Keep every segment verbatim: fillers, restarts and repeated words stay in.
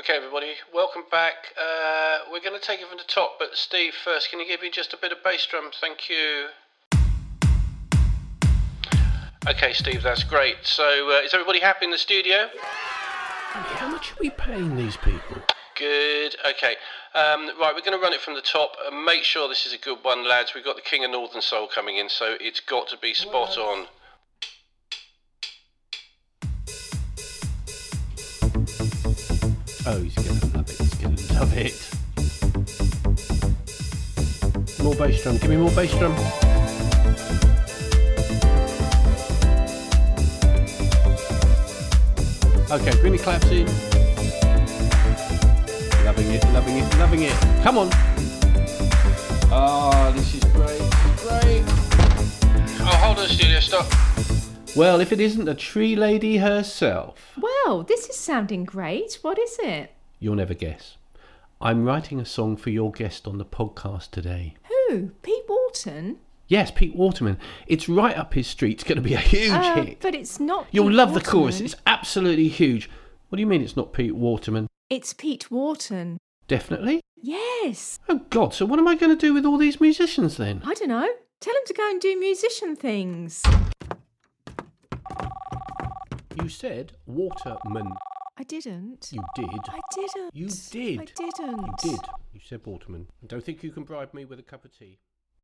Okay, everybody, welcome back. Uh, we're going to take it from the top, but Steve, first, can you give me just a bit of bass drum? Thank you. Okay, Steve, that's great. So, uh, is everybody happy in the studio? How much are we paying these people? Good. Okay. Um, right, we're going to run it from the top. Uh, make sure this is a good one, lads. We've got the King of Northern Soul coming in, so it's got to be spot on. Oh, he's going to love it. He's going to love it. More bass drum. Give me more bass drum. Okay, bring the claps in. Loving it, loving it, loving it. Come on. Oh, this is great. Great. Oh, hold on, studio. Stop. Well, if it isn't the tree lady herself. Well, this is sounding great. What is it? You'll never guess. I'm writing a song for your guest on the podcast today. Who? Pete Walton? Yes, Pete Waterman. It's right up his street. It's going to be a huge uh, hit. But it's not Pete You'll love Waterman. the chorus. It's absolutely huge. What do you mean it's not Pete Waterman? It's Pete Wharton. Definitely? Yes. Oh, God. So what am I going to do with all these musicians then? I don't know. Tell him to go and do musician things. You said Waterman. I didn't. You did. I didn't. You did. I didn't. You did. You said Waterman. I don't think you can bribe me with a cup of tea.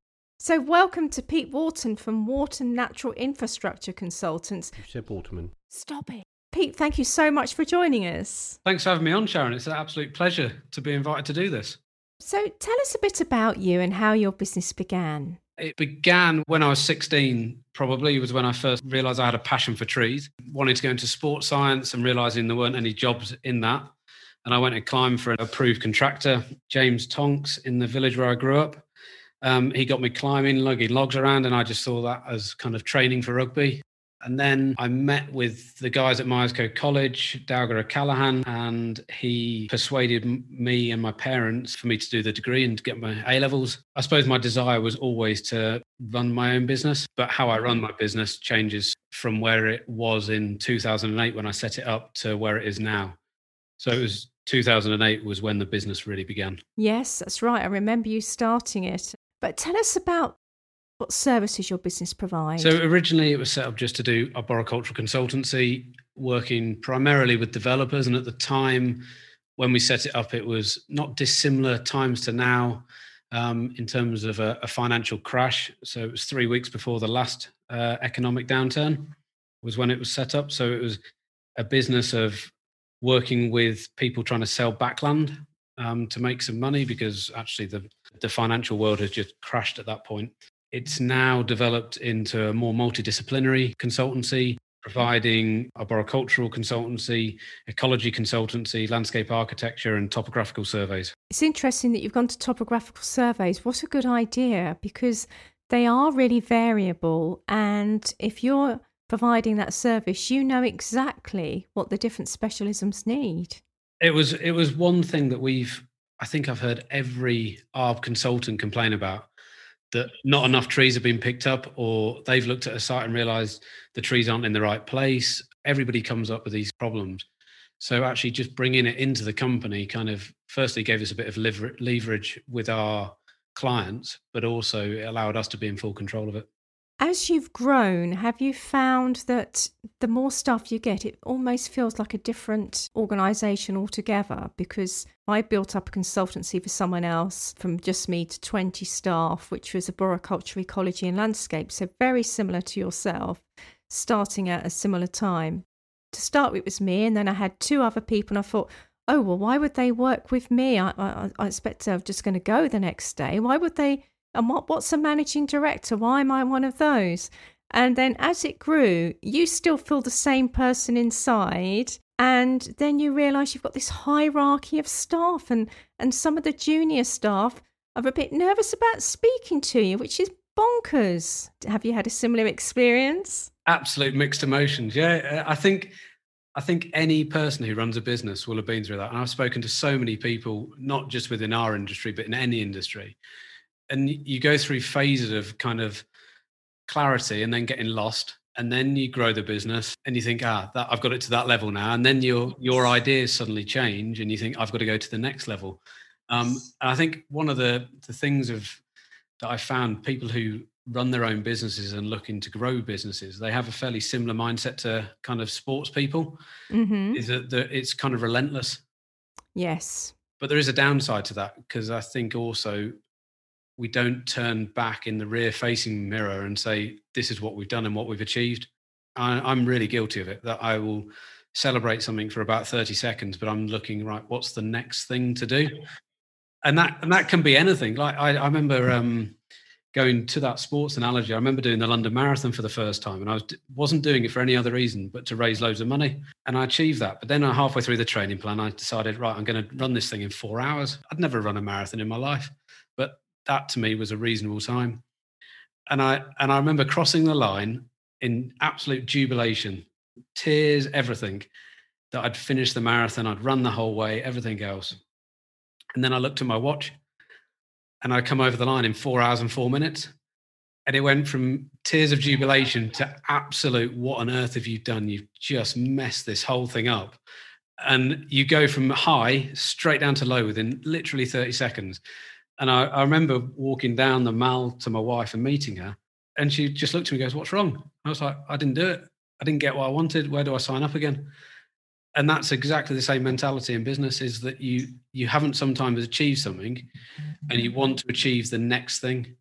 So welcome to Pete Wharton from Wharton Natural Infrastructure Consultants. You said Waterman. Stop it. Pete, thank you so much for joining us. Thanks for having me on, Sharon. It's an absolute pleasure to be invited to do this. So tell us a bit about you and how your business began. It began when I was sixteen, probably, was when I first realised I had a passion for trees, wanting to go into sports science and realising there weren't any jobs in that. And I went and climbed for an approved contractor, James Tonks, in the village where I grew up. Um, he got me climbing, lugging logs around, and I just saw that as kind of training for rugby. And then I met with the guys at Myerscough College, Dowger O'Callaghan, and he persuaded me and my parents for me to do the degree and to get my A-levels. I suppose my desire was always to run my own business, but how I run my business changes from where it was in two thousand eight when I set it up to where it is now. So it was two thousand eight was when the business really began. Yes, that's right. I remember you starting it. But tell us about what services your business provides. So originally it was set up just to do arboricultural consultancy, working primarily with developers. And at the time when we set it up, it was not dissimilar times to now um, in terms of a, a financial crash. So it was three weeks before the last uh, economic downturn was when it was set up. So it was a business of working with people trying to sell backland um, to make some money because actually the, the financial world had just crashed at that point. It's now developed into a more multidisciplinary consultancy, providing arboricultural consultancy, ecology consultancy, landscape architecture, and topographical surveys. It's interesting that you've gone to topographical surveys. What a good idea, because they are really variable. And if you're providing that service, you know exactly what the different specialisms need. It was it was one thing that we've, I think I've heard every arb consultant complain about, that not enough trees have been picked up, or they've looked at a site and realised the trees aren't in the right place. Everybody comes up with these problems. So actually just bringing it into the company kind of firstly gave us a bit of leverage with our clients, but also it allowed us to be in full control of it. As you've grown, have you found that the more staff you get, it almost feels like a different organisation altogether? Because I built up a consultancy for someone else from just me to twenty staff, which was arboriculture, ecology and landscape. So very similar to yourself, starting at a similar time. To start with, it was me, and then I had two other people, and I thought, oh, well, why would they work with me? I, I, I expect they're just going to go the next day. Why would they... And what, what's a managing director? Why am I one of those? And then as it grew, you still feel the same person inside. And then you realise you've got this hierarchy of staff. And, and some of the junior staff are a bit nervous about speaking to you, which is bonkers. Have you had a similar experience? Absolute mixed emotions. Yeah, I think... I think any person who runs a business will have been through that. And I've spoken to so many people, not just within our industry, but in any industry. And you go through phases of kind of clarity and then getting lost. and then you grow the business and you think, ah, that, I've got it to that level now. And then your your ideas suddenly change and you think, I've got to go to the next level. Um, and I think one of the, the things of that I found, people who run their own businesses and looking to grow businesses, they have a fairly similar mindset to kind of sports people, Mm-hmm. is that the, it's kind of relentless. Yes. But there is a downside to that, because I think also we don't turn back in the rear facing mirror and say, this is what we've done and what we've achieved. I, I'm really guilty of it, that I will celebrate something for about thirty seconds, but I'm looking, right, what's the next thing to do? And that and that can be anything. Like I, I remember um, going to that sports analogy. I remember doing the London Marathon for the first time, and I was, wasn't doing it for any other reason but to raise loads of money. And I achieved that. But then uh, halfway through the training plan, I decided, right, I'm going to run this thing in four hours. I'd never run a marathon in my life, but that to me was a reasonable time. And I and I remember crossing the line in absolute jubilation, tears, everything, that I'd finished the marathon, I'd run the whole way, everything else. And then I looked at my watch and I'd come over the line in four hours and four minutes. And it went from tears of jubilation to absolute, what on earth have you done? You've just messed this whole thing up. And you go from high straight down to low within literally thirty seconds. And I, I remember walking down the mall to my wife and meeting her. And she just looked at me and goes, what's wrong? I was like, I didn't do it. I didn't get what I wanted. Where do I sign up again? And that's exactly the same mentality in business, is that you you haven't sometimes achieved something and you want to achieve the next thing.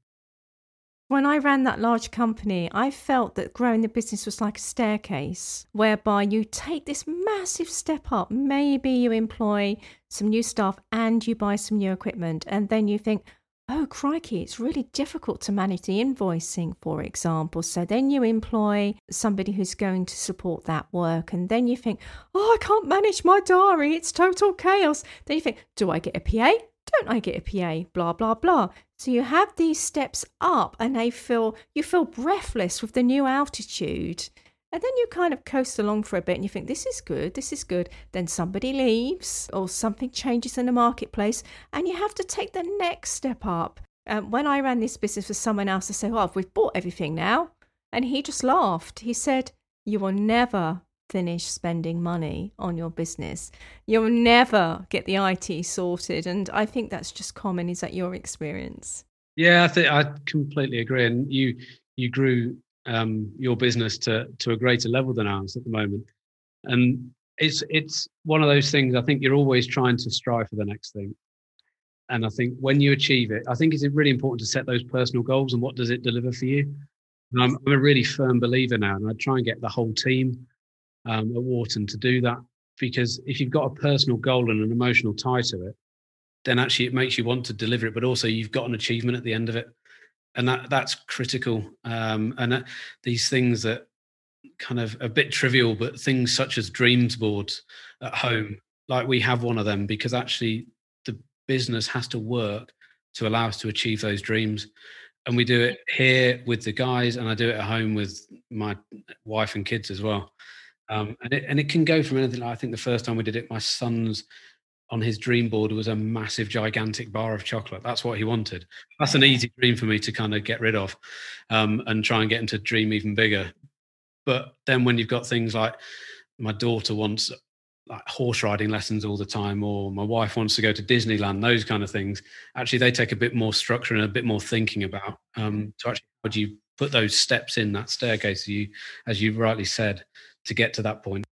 When I ran that large company, I felt that growing the business was like a staircase whereby you take this massive step up. Maybe you employ some new staff and you buy some new equipment. And then you think, oh, crikey, it's really difficult to manage the invoicing, for example. So then you employ somebody who's going to support that work. And then you think, oh, I can't manage my diary. It's total chaos. Then you think, do I get a P A? Don't I get a P A? Blah, blah, blah. So you have these steps up and they feel, you feel breathless with the new altitude. And then you kind of coast along for a bit and you think, this is good, this is good. Then somebody leaves or something changes in the marketplace and you have to take the next step up. Um, when I ran this business for someone else, I said, oh, we've bought everything now. And he just laughed. He said, you will never finish spending money on your business. You'll never get the I T sorted. And I think that's just common. Is that your experience? Yeah, I think I completely agree. And you you grew um, your business to to a greater level than ours at the moment. And it's it's one of those things. I think you're always trying to strive for the next thing. And I think when you achieve it, I think it's really important to set those personal goals and what does it deliver for you. And I'm, I'm a really firm believer now, and I try and get the whole team Um, at Wharton to do that, because if you've got a personal goal and an emotional tie to it, then actually it makes you want to deliver it, but also you've got an achievement at the end of it, and that that's critical. Um, and that, these things that kind of a bit trivial, but things such as dreams boards at home, like we have one of them, because actually the business has to work to allow us to achieve those dreams. And we do it here with the guys, and I do it at home with my wife and kids as well. Um, and it and it can go from anything. Like, I think the first time we did it, my son's on his dream board was a massive, gigantic bar of chocolate. That's what he wanted. That's an easy dream for me to kind of get rid of, um, and try and get him to dream even bigger. But then when you've got things like my daughter wants like horse riding lessons all the time, or my wife wants to go to Disneyland, those kind of things, actually they take a bit more structure and a bit more thinking about. Um, so actually, how do you put those steps in that staircase, you, as you rightly said, to get to that point?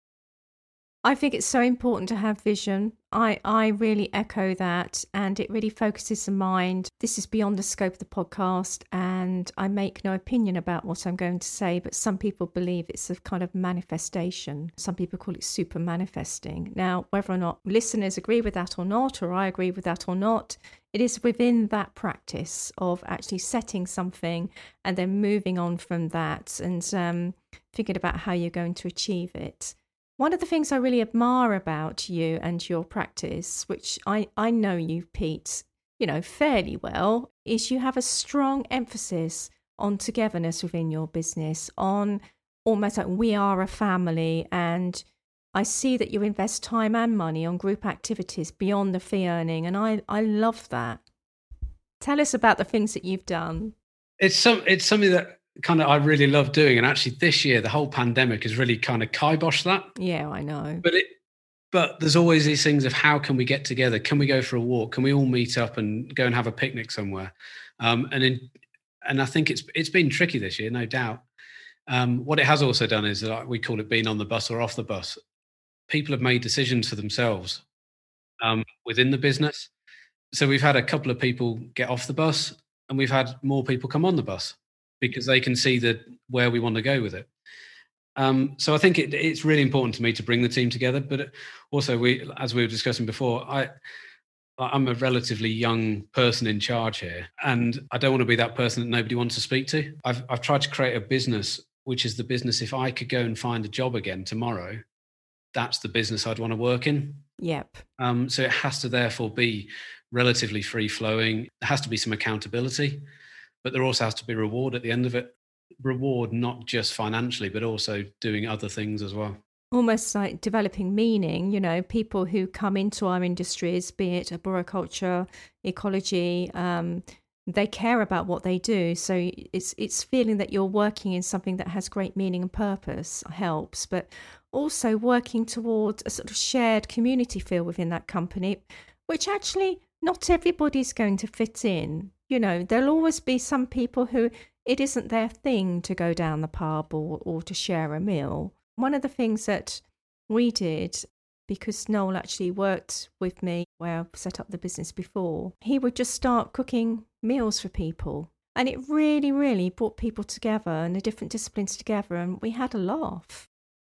I think it's so important to have vision. I, I really echo that, and it really focuses the mind. This is beyond the scope of the podcast, and I make no opinion about what I'm going to say, but some people believe it's a kind of manifestation. Some people call it super manifesting. Now, whether or not listeners agree with that or not, or I agree with that or not, it is within that practice of actually setting something and then moving on from that and um, thinking about how you're going to achieve it. One of the things I really admire about you and your practice, which I, I know you, Pete, you know, fairly well, is you have a strong emphasis on togetherness within your business, on almost like we are a family. And I see that you invest time and money on group activities beyond the fee earning. And I, I love that. Tell us about the things that you've done. It's some it's something that kind of I really love doing. And actually this year, the whole pandemic has really kind of kiboshed that. Yeah, I know. But it, but there's always these things of how can we get together? Can we go for a walk? Can we all meet up and go and have a picnic somewhere? Um, and in, and I think it's it's been tricky this year, no doubt. Um, what it has also done is that we call it being on the bus or off the bus. People have made decisions for themselves um, within the business. So we've had a couple of people get off the bus, and we've had more people come on the bus because they can see that where we want to go with it. Um, so I think it, it's really important to me to bring the team together. But also, we, as we were discussing before, I, I'm a relatively young person in charge here, and I don't want to be that person that nobody wants to speak to. I've, I've tried to create a business, which is the business, if I could go and find a job again tomorrow, that's the business I'd want to work in. Yep. Um, so it has to therefore be relatively free flowing. There has to be some accountability, but there also has to be reward at the end of it. Reward, not just financially, but also doing other things as well. Almost like developing meaning, you know, people who come into our industries, be it arboriculture, ecology, um, they care about what they do. So it's it's feeling that you're working in something that has great meaning and purpose helps, but also working towards a sort of shared community feel within that company, which actually not everybody's going to fit in. You know, there'll always be some people who it isn't their thing to go down the pub or, or to share a meal. One of the things that we did, because Noel actually worked with me where I set up the business before, he would just start cooking meals for people. And it really, really brought people together and the different disciplines together, and we had a laugh.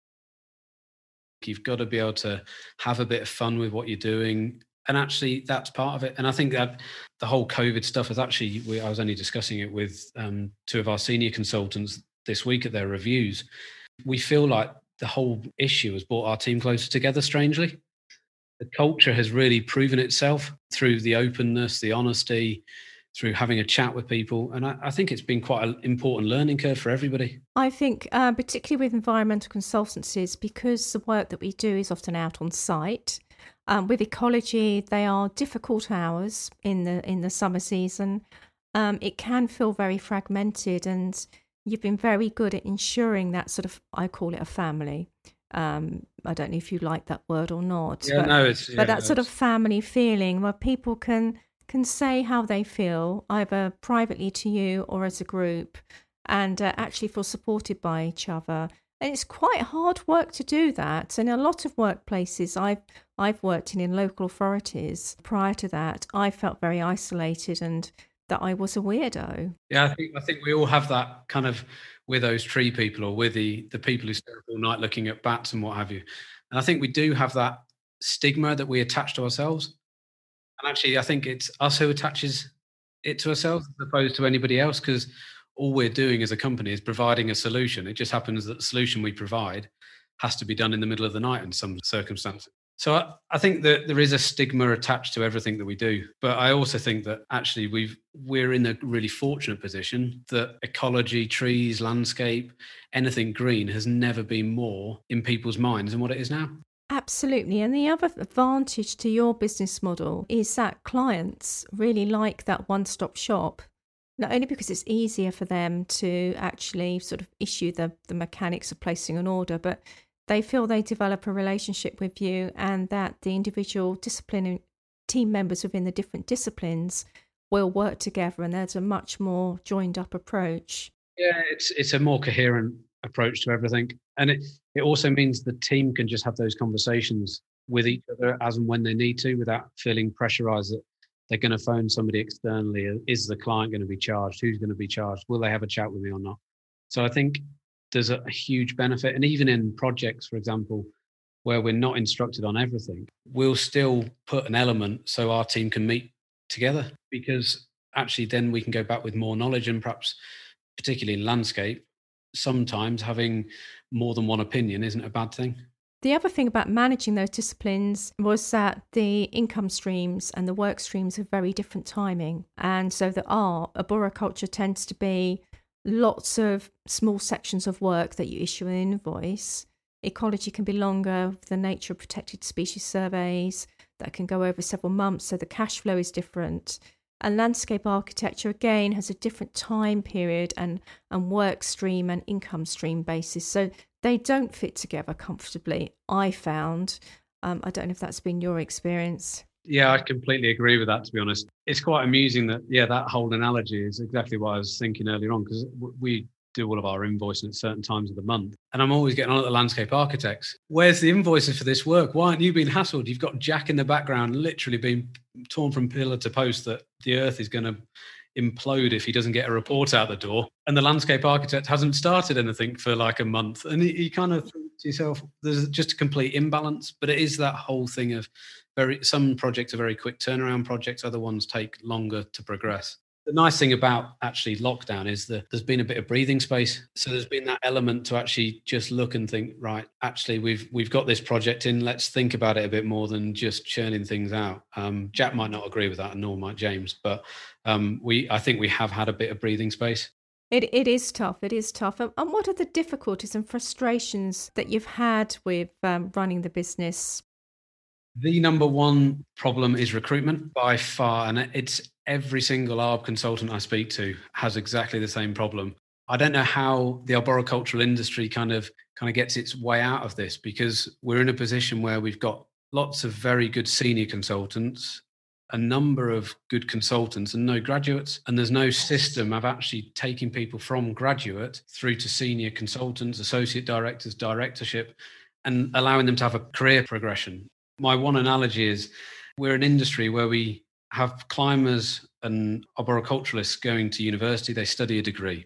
You've got to be able to have a bit of fun with what you're doing. And actually, that's part of it. And I think that the whole COVID stuff is actually, we, I was only discussing it with um, two of our senior consultants this week at their reviews. We feel like the whole issue has brought our team closer together, strangely. The culture has really proven itself through the openness, the honesty, through having a chat with people. And I, I think it's been quite an important learning curve for everybody. I think uh, particularly with environmental consultancies, because the work that we do is often out on site, Um, with ecology, they are difficult hours in the in the summer season. Um, it can feel very fragmented, and you've been very good at ensuring that sort of, I call it a family. Um, I don't know if you like that word or not. Yeah, but, no, it's yeah, but that no, sort of it's... family feeling where people can can say how they feel, either privately to you or as a group, and uh, actually feel supported by each other. And it's quite hard work to do that. And a lot of workplaces I've I've worked in in local authorities prior to that, I felt very isolated and that I was a weirdo. Yeah, I think I think we all have that kind of, with those tree people or with the the people who stay up all night looking at bats and what have you. And I think we do have that stigma that we attach to ourselves. And actually, I think it's us who attaches it to ourselves as opposed to anybody else, because all we're doing as a company is providing a solution. It just happens that the solution we provide has to be done in the middle of the night in some circumstances. So I, I think that there is a stigma attached to everything that we do. But I also think that actually we've, we're in a really fortunate position that ecology, trees, landscape, anything green has never been more in people's minds than what it is now. Absolutely. And the other advantage to your business model is that clients really like that one-stop shop. Not only because it's easier for them to actually sort of issue the, the mechanics of placing an order, but they feel they develop a relationship with you, and that the individual discipline team members within the different disciplines will work together, and there's a much more joined up approach. Yeah, it's it's a more coherent approach to everything. And it, it also means the team can just have those conversations with each other as and when they need to, without feeling pressurized that they're going to phone somebody externally. Is the client going to be charged? Who's going to be charged? Will they have a chat with me or not? So I think there's a, a huge benefit. And even in projects, for example, where we're not instructed on everything, we'll still put an element so our team can meet together, because actually then we can go back with more knowledge. And perhaps, particularly in landscape, sometimes having more than one opinion isn't a bad thing. The other thing about managing those disciplines was that the income streams and the work streams have very different timing. And so there are, arboriculture tends to be lots of small sections of work that you issue an invoice. Ecology can be longer, the nature of protected species surveys that can go over several months. So the cash flow is different. And landscape architecture, again, has a different time period and, and work stream and income stream basis. So they don't fit together comfortably, I found. Um, I don't know if that's been your experience. Yeah, I completely agree with that, to be honest. It's quite amusing that, yeah, that whole analogy is exactly what I was thinking earlier on, because we do all of our invoicing at certain times of the month. And I'm always getting on at the landscape architects. Where's the invoices for this work? Why aren't you being hassled? You've got Jack in the background literally being torn from pillar to post that the earth is going to implode if he doesn't get a report out the door. And the landscape architect hasn't started anything for like a month. And you kind of think to yourself, there's just a complete imbalance. But it is that whole thing of very, some projects are very quick turnaround projects, other ones take longer to progress. The nice thing about actually lockdown is that there's been a bit of breathing space. So there's been that element to actually just look and think, right, actually, we've we've got this project in. Let's think about it a bit more than just churning things out. Um, Jack might not agree with that, and nor might James, but um, we I think we have had a bit of breathing space. It It is tough. It is tough. And what are the difficulties and frustrations that you've had with um, running the business? The number one problem is recruitment by far. And it's every single A R B consultant I speak to has exactly the same problem. I don't know how the arboricultural industry kind of kind of gets its way out of this, because we're in a position where we've got lots of very good senior consultants, a number of good consultants and no graduates. And there's no system of actually taking people from graduate through to senior consultants, associate directors, directorship, and allowing them to have a career progression. My one analogy is we're an industry where we have climbers and arboriculturalists going to university. They study a degree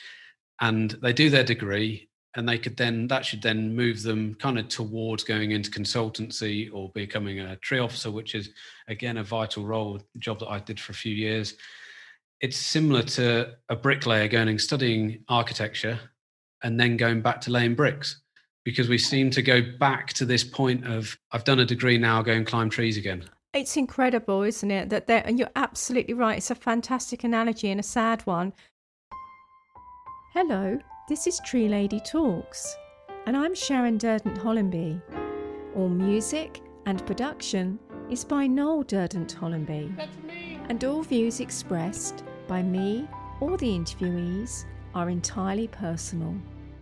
and they do their degree, and they could then, that should then move them kind of towards going into consultancy or becoming a tree officer, which is, again, a vital role, a job that I did for a few years. It's similar to a bricklayer going and studying architecture and then going back to laying bricks. Because we seem to go back to this point of, I've done a degree now, I'll go and climb trees again. It's incredible, isn't it? That they're, and you're absolutely right. It's a fantastic analogy and a sad one. Hello, this is Tree Lady Talks, and I'm Sharon Durdant Hollenby. All music and production is by Noel Durdant Hollenby. That's me. And all views expressed by me or the interviewees are entirely personal.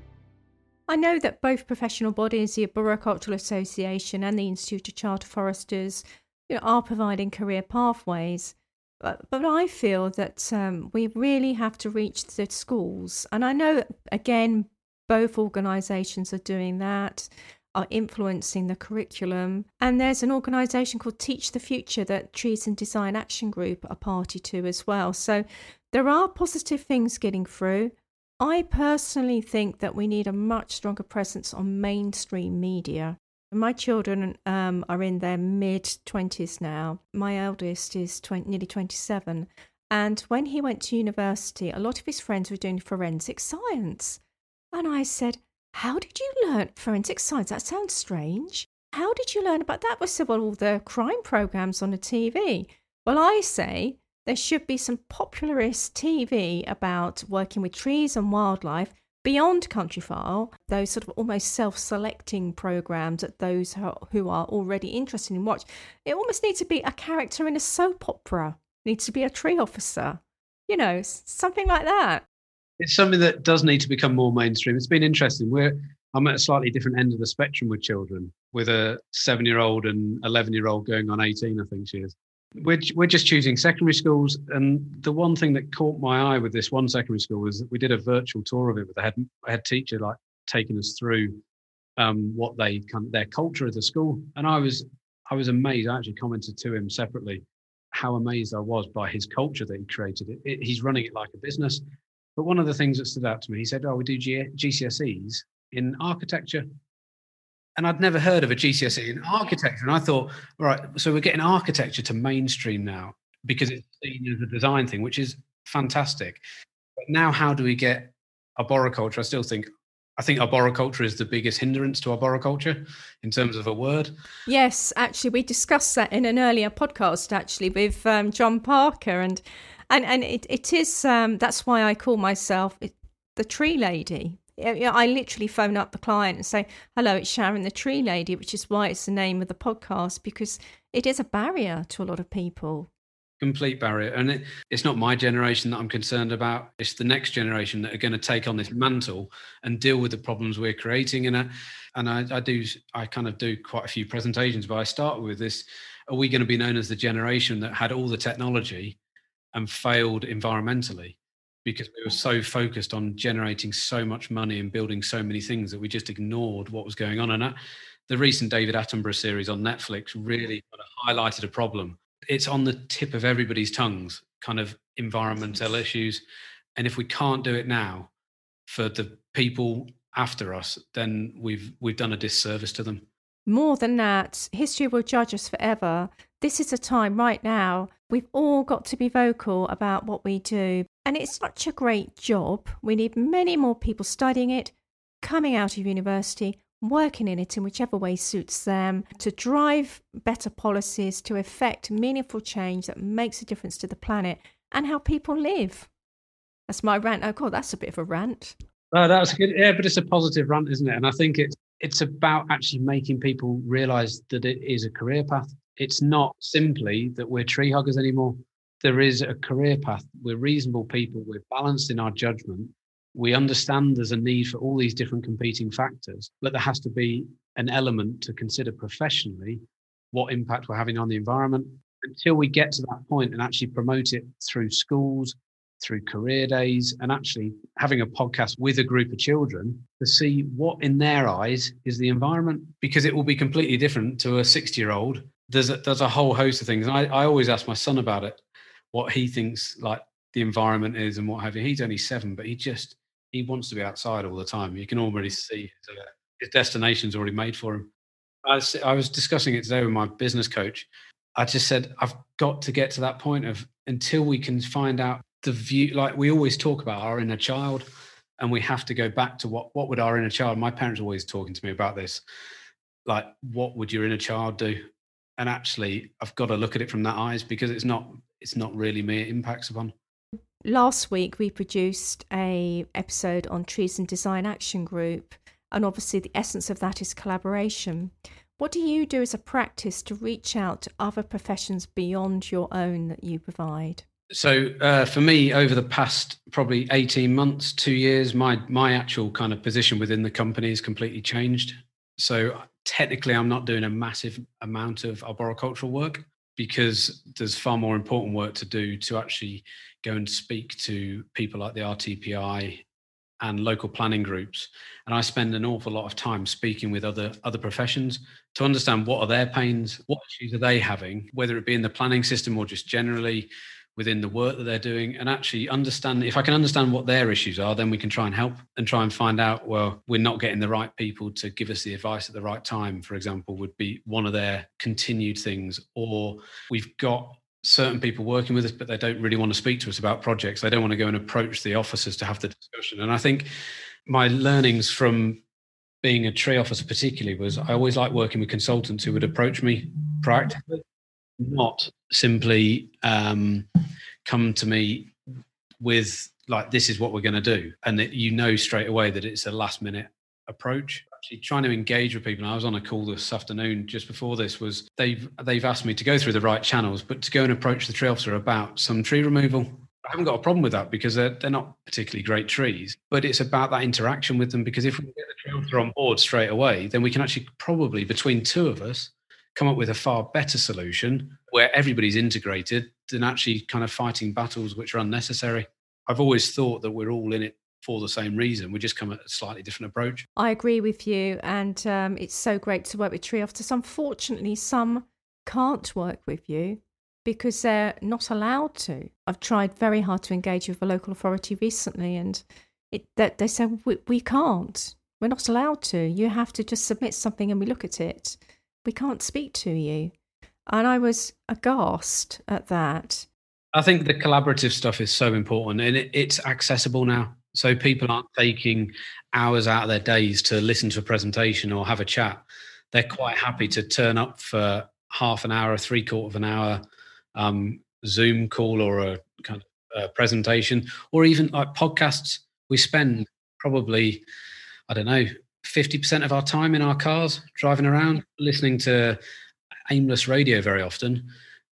I know that both professional bodies, the Arboricultural Association and the Institute of Charter Foresters, you know, are providing career pathways. But, but I feel that um, we really have to reach the schools. And I know, again, both organisations are doing that, are influencing the curriculum. And there's an organisation called Teach the Future that Trees and Design Action Group are party to as well. So there are positive things getting through. I personally think that we need a much stronger presence on mainstream media. My children um, are in their mid-twenties now. My eldest is twenty, nearly twenty-seven. And when he went to university, a lot of his friends were doing forensic science. And I said, how did you learn forensic science? That sounds strange. How did you learn about that? We said, well, all the crime programmes on the T V. Well, I say there should be some popularist T V about working with trees and wildlife beyond Countryfile, those sort of almost self-selecting programmes that those who are already interested in watch. It almost needs to be a character in a soap opera, it needs to be a tree officer, you know, something like that. It's something that does need to become more mainstream. It's been interesting. We're I'm at a slightly different end of the spectrum with children, with a seven-year-old and eleven-year-old going on eighteen, I think she is. We're, we're just choosing secondary schools. And the one thing that caught my eye with this one secondary school was that we did a virtual tour of it with the head, head teacher, like taking us through um, what they kind of, their culture of the school. And I was I was amazed. I actually commented to him separately how amazed I was by his culture that he created. It, it, he's running it like a business. But one of the things that stood out to me, he said, oh, we do G- GCSEs in architecture. And I'd never heard of a G C S E in architecture. And I thought, all right, so we're getting architecture to mainstream now because it's seen as a design thing, which is fantastic. But now how do we get arboriculture? I still think, I think arboriculture is the biggest hindrance to arboriculture in terms of a word. Yes, actually, we discussed that in an earlier podcast, actually, with um, John Parker. And and, and it, it is, um, that's why I call myself the Tree Lady. I literally phone up the client and say, hello, it's Sharon the Tree Lady, which is why it's the name of the podcast, because it is a barrier to a lot of people. Complete barrier. And it, it's not my generation that I'm concerned about. It's the next generation that are going to take on this mantle and deal with the problems we're creating. And, I, and I, I do, I kind of do quite a few presentations, but I start with this: are we going to be known as the generation that had all the technology and failed environmentally because we were so focused on generating so much money and building so many things that we just ignored what was going on? And that, the recent David Attenborough series on Netflix really kind of highlighted a problem. It's on the tip of everybody's tongues, kind of environmental issues. And if we can't do it now for the people after us, then we've we've done a disservice to them. More than that, history will judge us forever. This is a time right now, we've all got to be vocal about what we do. And it's such a great job. We need many more people studying it, coming out of university, working in it in whichever way suits them, to drive better policies, to effect meaningful change that makes a difference to the planet and how people live. That's my rant. Oh, God, that's a bit of a rant. Oh, that was good. Yeah, but it's a positive rant, isn't it? And I think it's it's about actually making people realise that it is a career path. It's not simply that we're tree huggers anymore. There is a career path. We're reasonable people. We're balanced in our judgment. We understand there's a need for all these different competing factors, but there has to be an element to consider professionally what impact we're having on the environment. Until we get to that point and actually promote it through schools, through career days, and actually having a podcast with a group of children to see what in their eyes is the environment, because it will be completely different to a sixty year old. There's a, there's a whole host of things. And I, I always ask my son about it, what he thinks like the environment is and what have you. He's only seven, but he just, he wants to be outside all the time. You can already see his, uh, his destination's already made for him. I was, I was discussing it today with my business coach. I just said, I've got to get to that point of, until we can find out the view, like we always talk about our inner child, and we have to go back to what, what would our inner child, my parents are always talking to me about this, like, what would your inner child do? And actually, I've got to look at it from that eyes, because it's not, it's not really me it impacts upon. Last week, we produced a episode on Trees and Design Action Group, and obviously the essence of that is collaboration. What do you do as a practice to reach out to other professions beyond your own that you provide? So uh, for me, over the past probably eighteen months, two years, my my actual kind of position within the company has completely changed. So technically, I'm not doing a massive amount of arboricultural work, because there's far more important work to do to actually go and speak to people like the R T P I and local planning groups. And I spend an awful lot of time speaking with other other professions to understand what are their pains, what issues are they having, whether it be in the planning system or just generally within the work that they're doing, and actually understand, if I can understand what their issues are, then we can try and help and try and find out, well, we're not getting the right people to give us the advice at the right time, for example, would be one of their continued things. Or we've got certain people working with us, but they don't really want to speak to us about projects. They don't want to go and approach the officers to have the discussion. And I think my learnings from being a tree officer particularly was, I always like working with consultants who would approach me proactively, not simply um, come to me with like, this is what we're going to do, and that you know straight away that it's a last minute approach. Actually trying to engage with people. And I was on a call this afternoon just before this, was they've they've asked me to go through the right channels, but to go and approach the tree officer about some tree removal. I haven't got a problem with that, because they're, they're not particularly great trees, but it's about that interaction with them, because if we can get the tree officer on board straight away, then we can actually probably, between two of us, come up with a far better solution where everybody's integrated than actually kind of fighting battles which are unnecessary. I've always thought that we're all in it for the same reason. We just come at a slightly different approach. I agree with you, and um, it's so great to work with tree officers. Unfortunately, some can't work with you because they're not allowed to. I've tried very hard to engage with a local authority recently, and it, that they said, we, we can't. We're not allowed to. You have to just submit something and we look at it. We can't speak to you. And I was aghast at that. I think the collaborative stuff is so important, and it, it's accessible now. So people aren't taking hours out of their days to listen to a presentation or have a chat. They're quite happy to turn up for half an hour, three quarter of an hour um, Zoom call or a kind of uh, presentation, or even like podcasts. We spend probably, I don't know, fifty percent of our time in our cars driving around listening to aimless radio very often.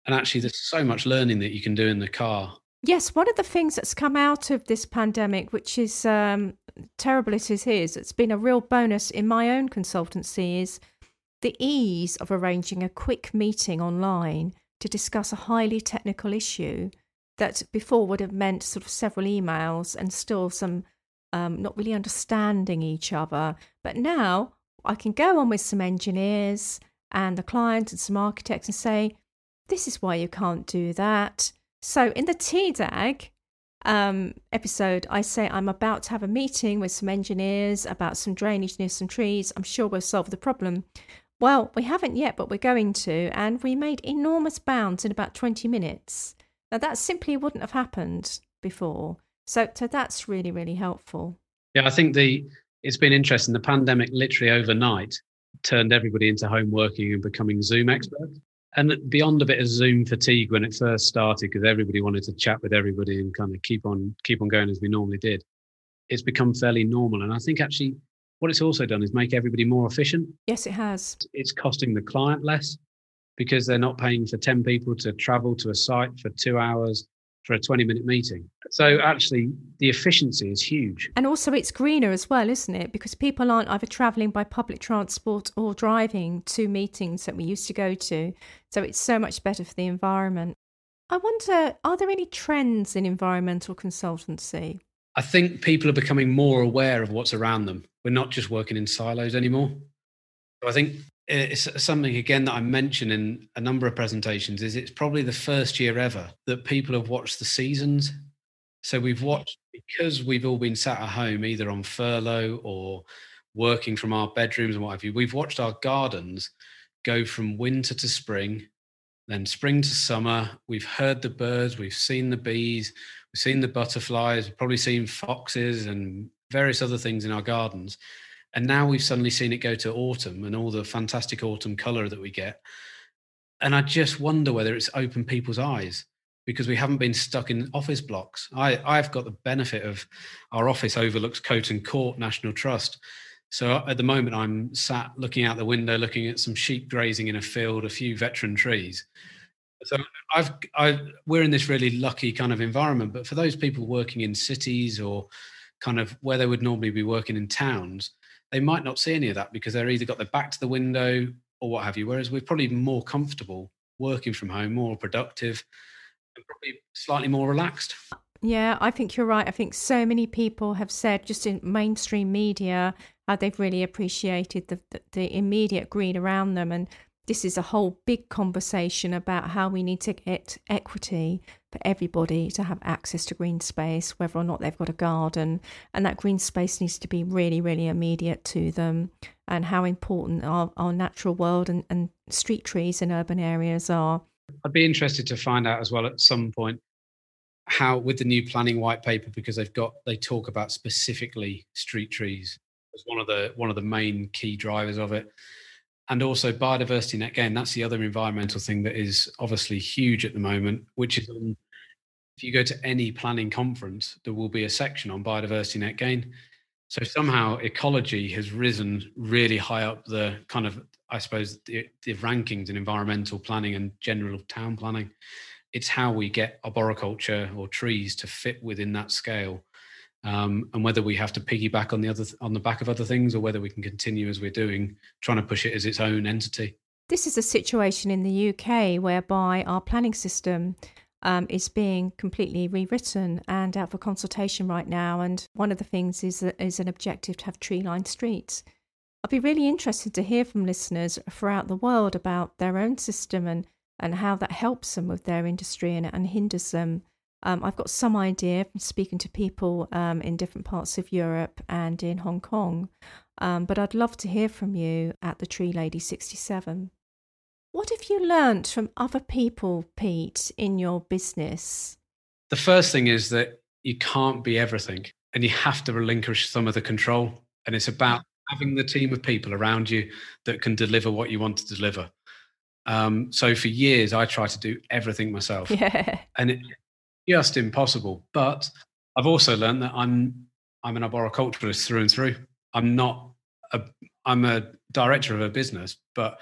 And actually, there's so much learning that you can do in the car. Yes, one of the things that's come out of this pandemic, which is um, terrible as it is, it's been a real bonus in my own consultancy, is the ease of arranging a quick meeting online to discuss a highly technical issue that before would have meant sort of several emails and still some um, not really understanding each other. But now I can go on with some engineers and the client and some architects and say, this is why you can't do that. So in the T D A G um, episode, I say I'm about to have a meeting with some engineers about some drainage near some trees. I'm sure we'll solve the problem. Well, we haven't yet, but we're going to. And we made enormous bounds in about twenty minutes. Now, that simply wouldn't have happened before. So, so that's really, really helpful. Yeah, I think the it's been interesting. The pandemic literally overnight turned everybody into home working and becoming Zoom experts. And beyond a bit of Zoom fatigue when it first started, because everybody wanted to chat with everybody and kind of keep on keep on going as we normally did, it's become fairly normal. And I think actually what it's also done is make everybody more efficient. Yes, it has. It's costing the client less because they're not paying for ten people to travel to a site for two hours for a twenty minute meeting. So actually the efficiency is huge. And also it's greener as well, isn't it? Because people aren't either travelling by public transport or driving to meetings that we used to go to. So it's so much better for the environment. I wonder, are there any trends in environmental consultancy? I think people are becoming more aware of what's around them. We're not just working in silos anymore. So I think it's something, again, that I mentioned in a number of presentations, is it's probably the first year ever that people have watched the seasons. So we've watched, because we've all been sat at home, either on furlough or working from our bedrooms and what have you, we've watched our gardens go from winter to spring, then spring to summer. We've heard the birds, we've seen the bees, we've seen the butterflies, we've probably seen foxes and various other things in our gardens. And now we've suddenly seen it go to autumn and all the fantastic autumn colour that we get. And I just wonder whether it's opened people's eyes, because we haven't been stuck in office blocks. I, I've got the benefit of our office overlooks Coton Court National Trust. So at the moment, I'm sat looking out the window, looking at some sheep grazing in a field, a few veteran trees. So I've, I've, we're in this really lucky kind of environment. But for those people working in cities or kind of where they would normally be working in towns, they might not see any of that because they're either got their back to the window or what have you. Whereas we're probably more comfortable working from home, more productive, and probably slightly more relaxed. Yeah, I think you're right. I think so many people have said just in mainstream media how they've really appreciated the, the, the immediate green around them. And this is a whole big conversation about how we need to get equity for everybody to have access to green space, whether or not they've got a garden. And that green space needs to be really, really immediate to them, and how important our, our natural world and, and street trees in urban areas are. I'd be interested to find out as well at some point how, with the new planning white paper, because they've got, they talk about specifically street trees as one of the one of the main key drivers of it. And also biodiversity net gain. That's the other environmental thing that is obviously huge at the moment, which is on, if you go to any planning conference, there will be a section on biodiversity net gain. So somehow ecology has risen really high up the kind of, I suppose, the, the rankings in environmental planning and general town planning. It's how we get arboriculture or trees to fit within that scale. Um, and whether we have to piggyback on the other on the back of other things, or whether we can continue as we're doing, trying to push it as its own entity. This is a situation in the U K whereby our planning system um, is being completely rewritten and out for consultation right now. And one of the things is is an objective to have tree-lined streets. I'd be really interested to hear from listeners throughout the world about their own system and, and how that helps them with their industry and, and hinders them. Um, I've got some idea from speaking to people um, in different parts of Europe and in Hong Kong, um, but I'd love to hear from you at the Tree Lady sixty-seven. What have you learnt from other people, Pete, in your business? The first thing is that you can't be everything, and you have to relinquish some of the control. And it's about having the team of people around you that can deliver what you want to deliver. Um, so for years, I tried to do everything myself. Yeah. And it, just impossible. But I've also learned that I'm I'm an arboriculturalist through and through. I'm not a I'm a director of a business, but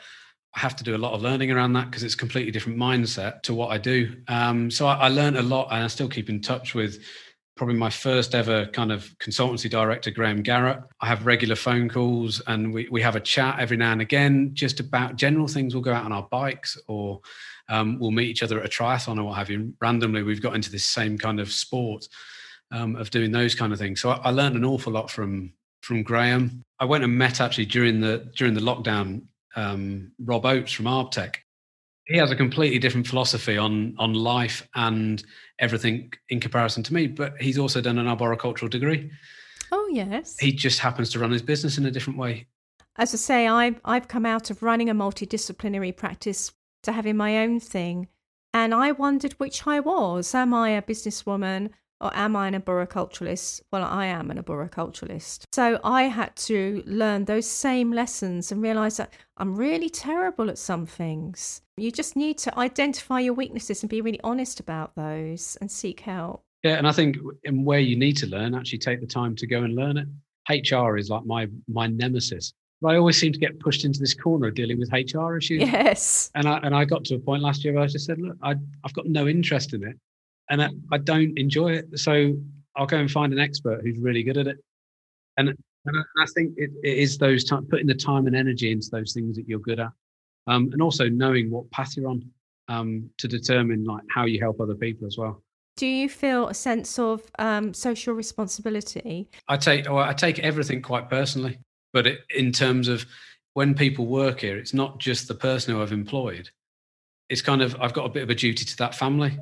I have to do a lot of learning around that because it's a completely different mindset to what I do. Um, so I, I learned a lot, and I still keep in touch with probably my first ever kind of consultancy director, Graham Garrett. I have regular phone calls, and we, we have a chat every now and again just about general things. We'll go out on our bikes, or um, we'll meet each other at a triathlon or what have you. Randomly, we've got into this same kind of sport um, of doing those kind of things. So I, I learned an awful lot from from Graham. I went and met actually during the during the lockdown um, Rob Oates from Arbtech. He has a completely different philosophy on on life and everything in comparison to me, but he's also done an arboricultural degree. Oh, yes. He just happens to run his business in a different way. As I say, I've, I've come out of running a multidisciplinary practice to having my own thing, and I wondered which I was. Am I a businesswoman or am I an arboriculturalist? Well, I am an arboriculturalist. So I had to learn those same lessons and realise that I'm really terrible at some things. You just need to identify your weaknesses and be really honest about those and seek help. Yeah, and I think in where you need to learn, actually take the time to go and learn it. H R is like my my nemesis. But I always seem to get pushed into this corner of dealing with H R issues. Yes. And I and I got to a point last year where I just said, look, I, I've got no interest in it. And I, I don't enjoy it. So I'll go and find an expert who's really good at it. And, and I think it, it is those time, putting the time and energy into those things that you're good at. Um, and also knowing what path you're on um, to determine like how you help other people as well. Do you feel a sense of um, social responsibility? I take well, I take everything quite personally, but it, in terms of when people work here, it's not just the person who I've employed. It's kind of I've got a bit of a duty to that family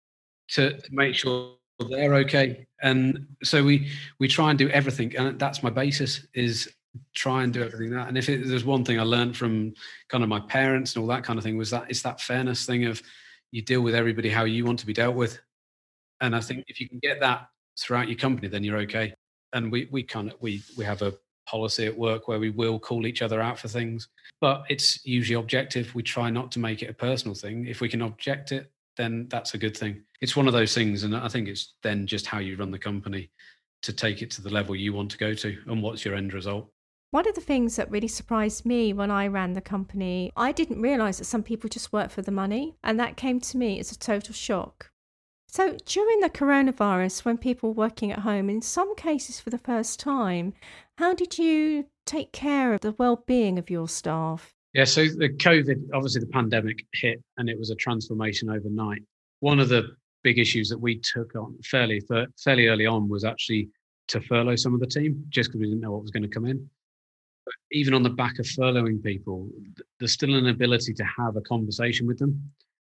to make sure they're okay, and so we we try and do everything, and that's my basis is try and do everything that. And if it, there's one thing I learned from kind of my parents and all that kind of thing was that it's that fairness thing of you deal with everybody how you want to be dealt with. And I think if you can get that throughout your company, then you're okay. And we we kind of we we have a policy at work where we will call each other out for things, but it's usually objective. We try not to make it a personal thing. If we can object it, then that's a good thing. It's one of those things, and I think it's then just how you run the company to take it to the level you want to go to, and what's your end result. One of the things that really surprised me when I ran the company, I didn't realise that some people just work for the money, and that came to me as a total shock. So during the coronavirus, when people were working at home, in some cases for the first time, how did you take care of the well-being of your staff? Yeah, so the COVID, obviously the pandemic hit and it was a transformation overnight. One of the big issues that we took on fairly fairly early on was actually to furlough some of the team, just because we didn't know what was going to come in. But even on the back of furloughing people, there's still an ability to have a conversation with them.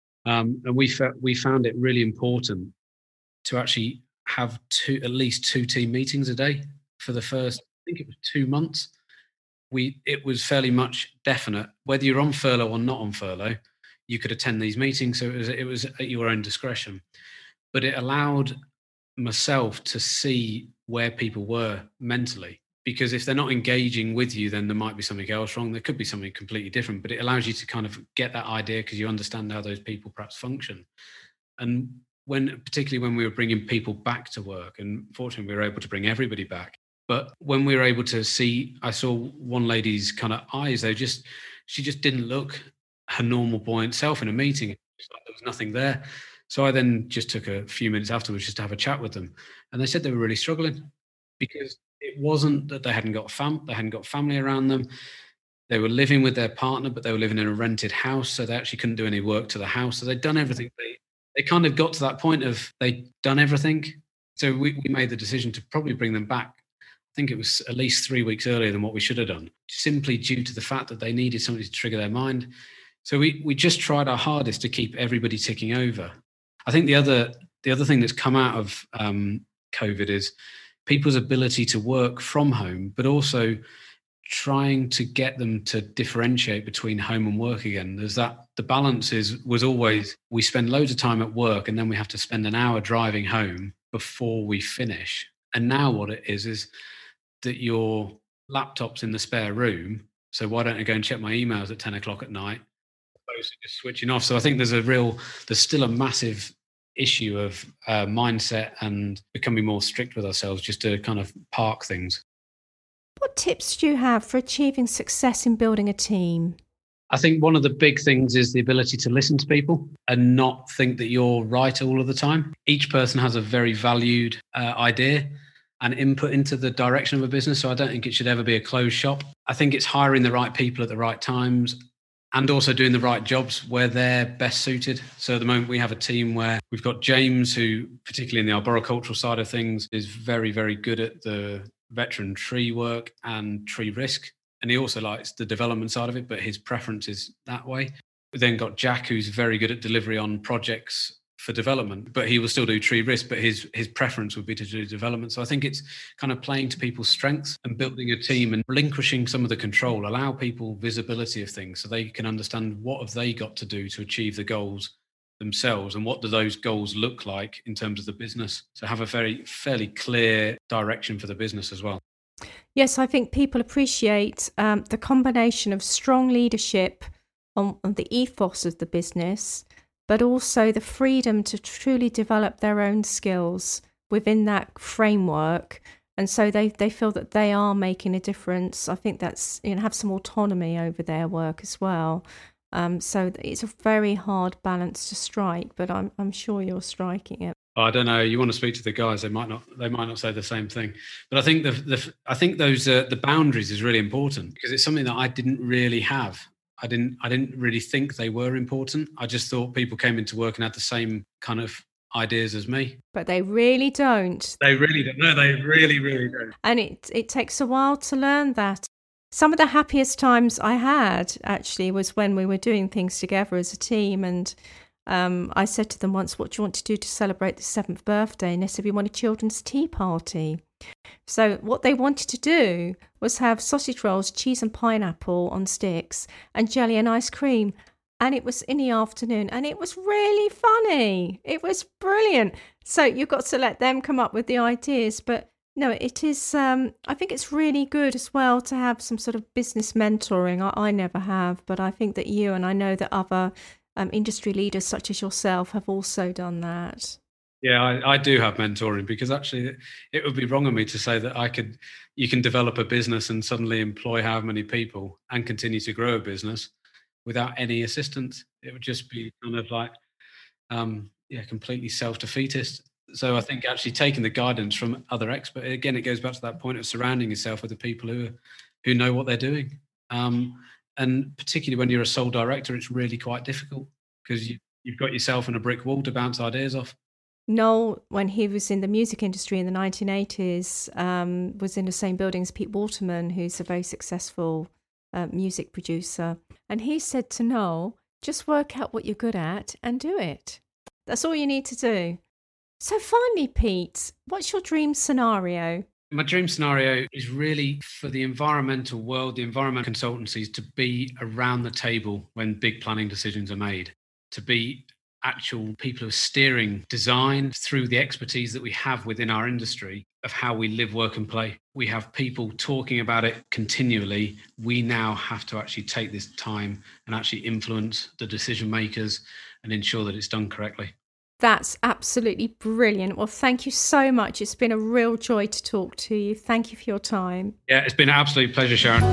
Um, and we fe- we found it really important to actually have two, at least two team meetings a day for the first, I think it was two months. We it was fairly much definite whether you're on furlough or not on furlough, you could attend these meetings. So it was it was at your own discretion, but it allowed myself to see where people were mentally. Because if they're not engaging with you, then there might be something else wrong. There could be something completely different, but it allows you to kind of get that idea because you understand how those people perhaps function. And when, particularly when we were bringing people back to work, and fortunately we were able to bring everybody back. But when we were able to see, I saw one lady's kind of eyes, they just, she just didn't look her normal buoyant self in a meeting. It's like there was nothing there. So I then just took a few minutes afterwards just to have a chat with them. And they said they were really struggling because it wasn't that they hadn't got fam- they hadn't got family around them. They were living with their partner, but they were living in a rented house, so they actually couldn't do any work to the house. So they'd done everything. They they kind of got to that point of they'd done everything. So we, we made the decision to probably bring them back. I think it was at least three weeks earlier than what we should have done, simply due to the fact that they needed somebody to trigger their mind. So we we just tried our hardest to keep everybody ticking over. I think the other the other thing that's come out of um, COVID is people's ability to work from home, but also trying to get them to differentiate between home and work again. There's that, the balance is, was always, we spend loads of time at work and then we have to spend an hour driving home before we finish. And now what it is, is that your laptop's in the spare room. So why don't I go and check my emails at ten o'clock at night, opposed to just switching off? So I think there's a real, there's still a massive issue of uh, mindset and becoming more strict with ourselves just to kind of park things. What tips do you have for achieving success in building a team? I think one of the big things is the ability to listen to people and not think that you're right all of the time. Each person has a very valued uh, idea and input into the direction of a business. So I don't think it should ever be a closed shop. I think it's hiring the right people at the right times and also doing the right jobs where they're best suited. So at the moment we have a team where we've got James, who particularly in the arboricultural side of things is very, very good at the veteran tree work and tree risk. And he also likes the development side of it, but his preference is that way. We then got Jack, who's very good at delivery on projects for development, but he will still do tree risk, but his his preference would be to do development. So I think it's kind of playing to people's strengths and building a team and relinquishing some of the control, allow people visibility of things so they can understand what have they got to do to achieve the goals themselves and what do those goals look like in terms of the business. So have a very fairly clear direction for the business as well. Yes, I think people appreciate um, the combination of strong leadership on, on the ethos of the business, but also the freedom to truly develop their own skills within that framework. And so they, they feel that they are making a difference. I think that's, you know, have some autonomy over their work as well. Um, so it's a very hard balance to strike, but I'm I'm sure you're striking it. I don't know. You want to speak to the guys; they might not. They might not say the same thing. But I think the, the I think those uh, the boundaries is really important because it's something that I didn't really have. I didn't. I didn't really think they were important. I just thought people came into work and had the same kind of ideas as me. But they really don't. They really don't. No, they really, really don't. And it it takes a while to learn that. Some of the happiest times I had actually was when we were doing things together as a team, and Um, I said to them once, what do you want to do to celebrate the seventh birthday? And they said, we want a children's tea party. So what they wanted to do was have sausage rolls, cheese and pineapple on sticks, and jelly and ice cream. And it was in the afternoon, and it was really funny. It was brilliant. So you've got to let them come up with the ideas. But no, it is, um, I think it's really good as well to have some sort of business mentoring. I, I never have, but I think that you and I know that other Um, industry leaders such as yourself have also done that. Yeah, I, I do have mentoring because actually it would be wrong of me to say that I could, you can develop a business and suddenly employ how many people and continue to grow a business without any assistance. It would just be kind of like, um, yeah, completely self-defeatist. So I think actually taking the guidance from other experts, again, it goes back to that point of surrounding yourself with the people who who know what they're doing. Um, And particularly when you're a sole director, it's really quite difficult because you, you've got yourself in a brick wall to bounce ideas off. Noel, when he was in the music industry in the nineteen eighties, um, was in the same building as Pete Waterman, who's a very successful uh, music producer. And he said to Noel, just work out what you're good at and do it. That's all you need to do. So finally, Pete, what's your dream scenario? My dream scenario is really for the environmental world, the environmental consultancies to be around the table when big planning decisions are made, to be actual people who are steering design through the expertise that we have within our industry of how we live, work and play. We have people talking about it continually. We now have to actually take this time and actually influence the decision makers and ensure that it's done correctly. That's absolutely brilliant. Well, thank you so much. It's been a real joy to talk to you. Thank you for your time. Yeah, it's been an absolute pleasure, Sharon.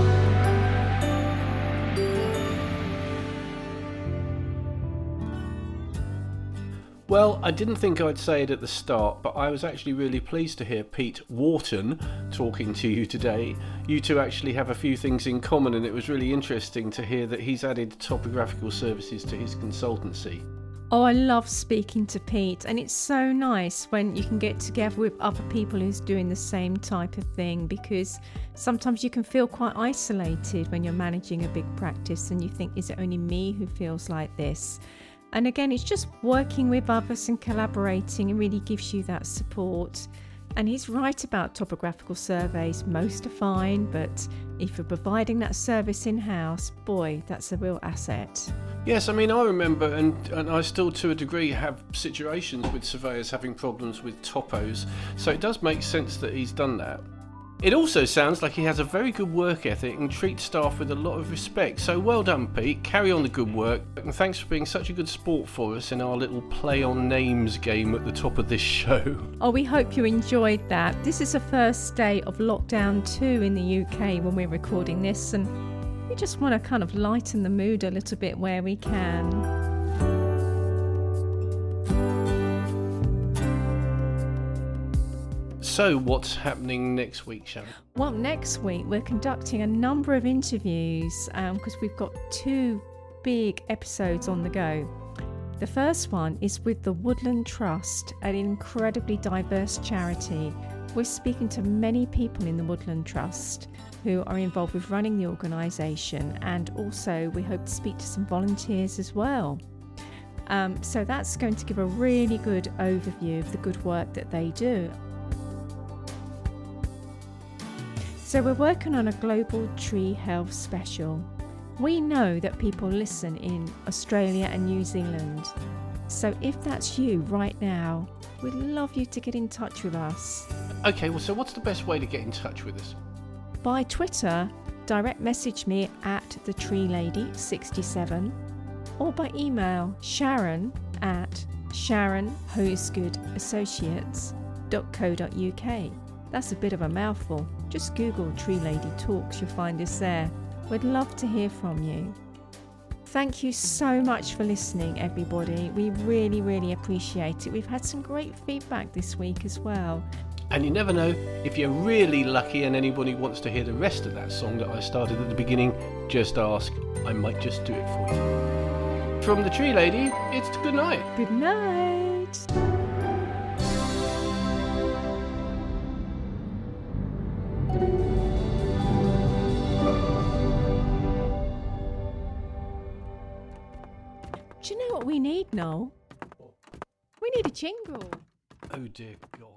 Well, I didn't think I'd say it at the start, but I was actually really pleased to hear Pete Wharton talking to you today. You two actually have a few things in common, and it was really interesting to hear that he's added topographical services to his consultancy. Oh, I love speaking to Pete, and it's so nice when you can get together with other people who's doing the same type of thing, because sometimes you can feel quite isolated when you're managing a big practice and you think, is it only me who feels like this? And again, it's just working with others and collaborating and really gives you that support. And he's right about topographical surveys. Most are fine, but if you're providing that service in-house, boy, that's a real asset. Yes, I mean, I remember, and, and I still to a degree have situations with surveyors having problems with topos, so it does make sense that he's done that. It also sounds like he has a very good work ethic and treats staff with a lot of respect, so well done, Pete. Carry on the good work, and thanks for being such a good sport for us in our little play on names game at the top of this show. Oh, we hope you enjoyed that. This is the first day of lockdown two in the U K when we're recording this, and We just want to kind of lighten the mood a little bit where we can. So, what's happening next week, Sharon? Well, next week we're conducting a number of interviews because um, we've got two big episodes on the go. The first one is with the Woodland Trust, an incredibly diverse charity. We're speaking to many people in the Woodland Trust who are involved with running the organisation, and also we hope to speak to some volunteers as well. Um, so that's going to give a really good overview of the good work that they do. So we're working on a global tree health special. We know that people listen in Australia and New Zealand. So if that's you right now, we'd love you to get in touch with us. Okay, well, so what's the best way to get in touch with us? By Twitter, direct message me at the tree lady sixty-seven, or by email Sharon at sharon hosegood associates dot co dot uk. That's a bit of a mouthful. Just Google Tree Lady Talks, you'll find us there. We'd love to hear from you. Thank you so much for listening, everybody. We really, really appreciate it. We've had some great feedback this week as well. And you never know, if you're really lucky and anybody wants to hear the rest of that song that I started at the beginning, just ask. I might just do it for you. From the Tree Lady, it's good night. Good night. Do you know what we need, Noel? We need a jingle. Oh dear God.